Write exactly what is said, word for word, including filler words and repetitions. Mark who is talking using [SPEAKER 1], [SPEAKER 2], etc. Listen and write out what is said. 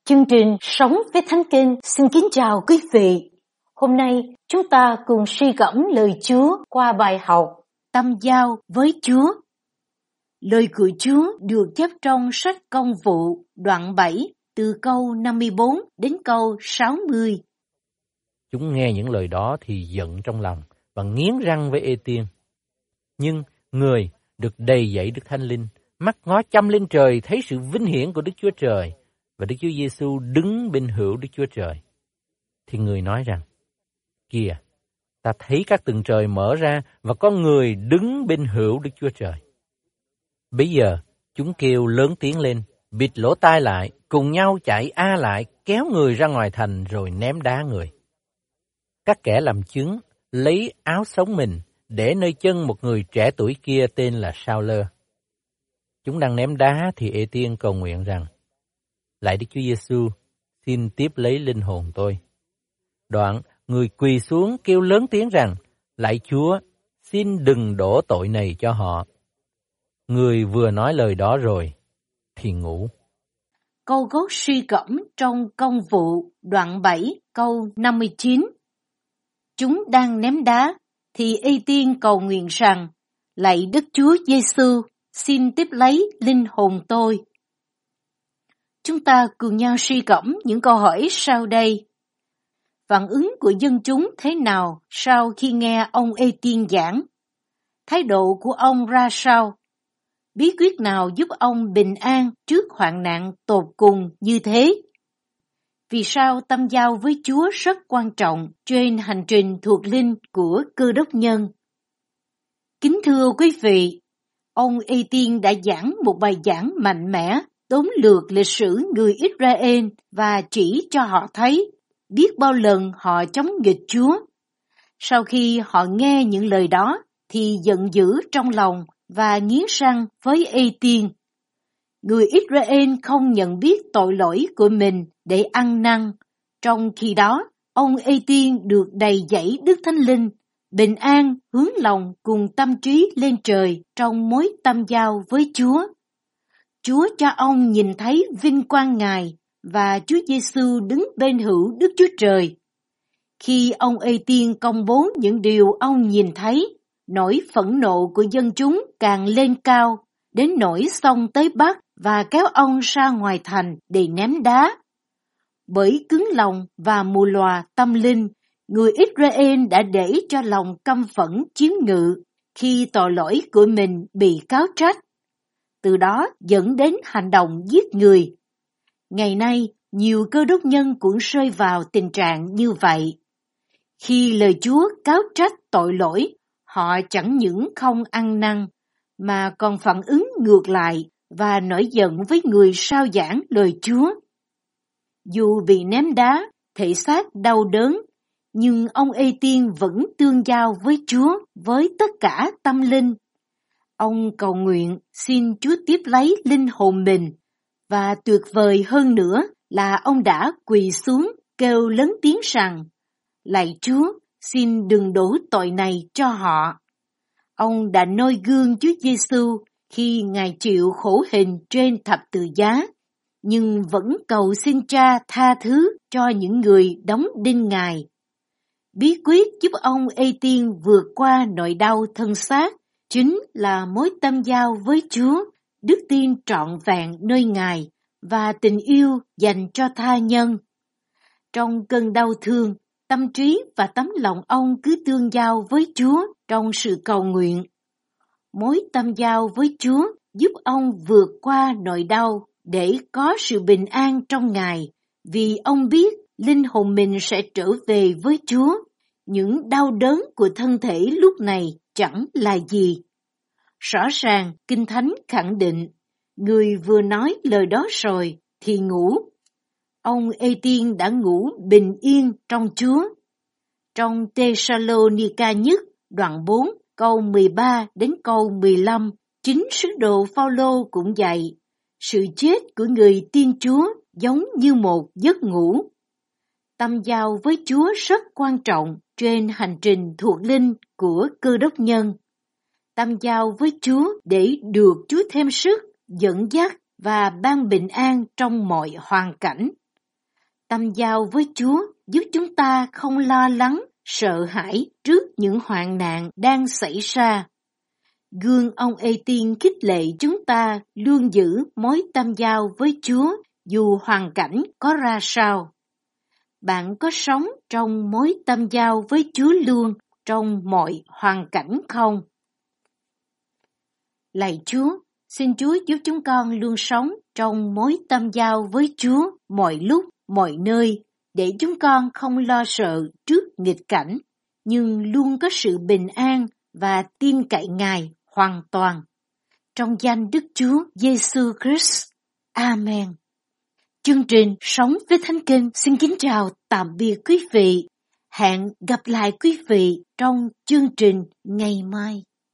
[SPEAKER 1] Chương trình Sống với Thánh Kinh xin kính chào quý vị. Hôm nay chúng ta cùng suy gẫm lời Chúa qua bài học Tâm giao với Chúa. Lời của Chúa được chép trong sách Công vụ đoạn bảy từ câu năm mươi bốn đến câu sáu mươi.
[SPEAKER 2] Chúng nghe những lời đó thì giận trong lòng và nghiến răng với Ê-tiên. Nhưng người được đầy dẫy Đức Thánh Linh, mắt ngó chăm lên trời thấy sự vinh hiển của Đức Chúa Trời và Đức Chúa Giêsu đứng bên hữu Đức Chúa Trời. Thì người nói rằng, kìa, ta thấy các tầng trời mở ra và có người đứng bên hữu Đức Chúa Trời. Bây giờ chúng kêu lớn tiếng lên, bịt lỗ tai lại, cùng nhau chạy a lại, kéo người ra ngoài thành rồi ném đá người. Các kẻ làm chứng lấy áo sống mình để nơi chân một người trẻ tuổi kia tên là Sao-lơ. Chúng đang ném đá thì Ê-tiên cầu nguyện rằng, lạy Đức Chúa Giêsu, xin tiếp lấy linh hồn tôi. Đoạn người quỳ xuống kêu lớn tiếng rằng, lạy Chúa, xin đừng đổ tội này cho họ. Người vừa nói lời đó rồi thì ngủ.
[SPEAKER 1] Câu gốc suy gẫm trong Công vụ đoạn bảy câu năm mươi chín. Chúng đang ném đá thì Ê-tiên cầu nguyện rằng, lạy Đức Chúa Giêsu, xin tiếp lấy linh hồn tôi. Chúng ta cùng nhau suy gẫm những câu hỏi sau đây. Phản ứng của dân chúng thế nào sau khi nghe ông Ê-tiên giảng? Thái độ của ông ra sao? Bí quyết nào giúp ông bình an trước hoạn nạn tột cùng như thế? Vì sao tâm giao với Chúa rất quan trọng trên hành trình thuộc linh của Cơ Đốc nhân? Kính thưa quý vị, ông Ê-tiên đã giảng một bài giảng mạnh mẽ, tóm lược lịch sử người Israel và chỉ cho họ thấy biết bao lần họ chống nghịch Chúa. Sau khi họ nghe những lời đó thì giận dữ trong lòng và nghiến răng với Ê-tiên. Người Israel không nhận biết tội lỗi của mình để ăn năn. Trong khi đó, ông Ê-tiên được đầy dẫy Đức Thánh Linh, bình an hướng lòng cùng tâm trí lên trời trong mối tâm giao với Chúa. Chúa cho ông nhìn thấy vinh quang Ngài và Chúa Giêsu đứng bên hữu Đức Chúa Trời. Khi ông Ê-tiên công bố những điều ông nhìn thấy, nỗi phẫn nộ của dân chúng càng lên cao, đến nỗi xông tới Bắc và kéo ông ra ngoài thành để ném đá. Bởi cứng lòng và mù lòa tâm linh, người Israel đã để cho lòng căm phẫn chiếm ngự khi tội lỗi của mình bị cáo trách. Từ đó dẫn đến hành động giết người. Ngày nay, nhiều Cơ Đốc nhân cũng rơi vào tình trạng như vậy. Khi lời Chúa cáo trách tội lỗi, họ chẳng những không ăn năn, mà còn phản ứng ngược lại và nổi giận với người rao giảng lời Chúa. Dù bị ném đá, thể xác đau đớn, nhưng ông Ê-tiên vẫn tương giao với Chúa với tất cả tâm linh. Ông cầu nguyện xin Chúa tiếp lấy linh hồn mình, và tuyệt vời hơn nữa là ông đã quỳ xuống kêu lớn tiếng rằng, lạy Chúa, xin đừng đổ tội này cho họ. Ông đã noi gương Chúa Giêsu khi Ngài chịu khổ hình trên thập tự giá, nhưng vẫn cầu xin Cha tha thứ cho những người đóng đinh Ngài. Bí quyết giúp ông Ê-tiên vượt qua nỗi đau thân xác chính là mối tâm giao với Chúa, đức tin trọn vẹn nơi Ngài và tình yêu dành cho tha nhân. Trong cơn đau thương, tâm trí và tấm lòng ông cứ tương giao với Chúa trong sự cầu nguyện. Mối tâm giao với Chúa giúp ông vượt qua nỗi đau để có sự bình an trong Ngài, vì ông biết linh hồn mình sẽ trở về với Chúa. Những đau đớn của thân thể lúc này chẳng là gì. Rõ ràng, Kinh Thánh khẳng định, người vừa nói lời đó rồi thì ngủ. Ông Ê-tiên đã ngủ bình yên trong Chúa. Trong Tê-sa-lô-ni-ca nhất, đoạn bốn, câu mười ba đến câu mười lăm, chính sứ đồ Phao-lô cũng dạy, sự chết của người tin Chúa giống như một giấc ngủ. Tâm giao với Chúa rất quan trọng trên hành trình thuộc linh của Cơ Đốc nhân. Tâm giao với Chúa để được Chúa thêm sức, dẫn dắt và ban bình an trong mọi hoàn cảnh. Tâm giao với Chúa giúp chúng ta không lo lắng, sợ hãi trước những hoạn nạn đang xảy ra. Gương ông Ê-tiên khích lệ chúng ta luôn giữ mối tâm giao với Chúa dù hoàn cảnh có ra sao. Bạn có sống trong mối tâm giao với Chúa luôn trong mọi hoàn cảnh không? Lạy Chúa, xin Chúa giúp chúng con luôn sống trong mối tâm giao với Chúa mọi lúc, mọi nơi, để chúng con không lo sợ trước nghịch cảnh, nhưng luôn có sự bình an và tin cậy Ngài hoàn toàn. Trong danh Đức Chúa Giêsu Christ. Amen. Chương trình Sống với Thánh Kinh xin kính chào tạm biệt quý vị. Hẹn gặp lại quý vị trong chương trình ngày mai.